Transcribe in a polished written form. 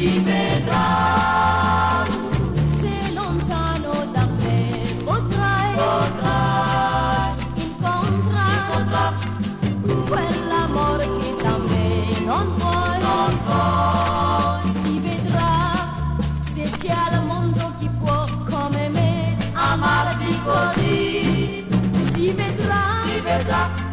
si vedrà. Se lontano da me potrai incontrare quell'amore che da me non puoi. Si vedrà se c'è al mondo chi può come me Amarti così, si vedrà si vedrà.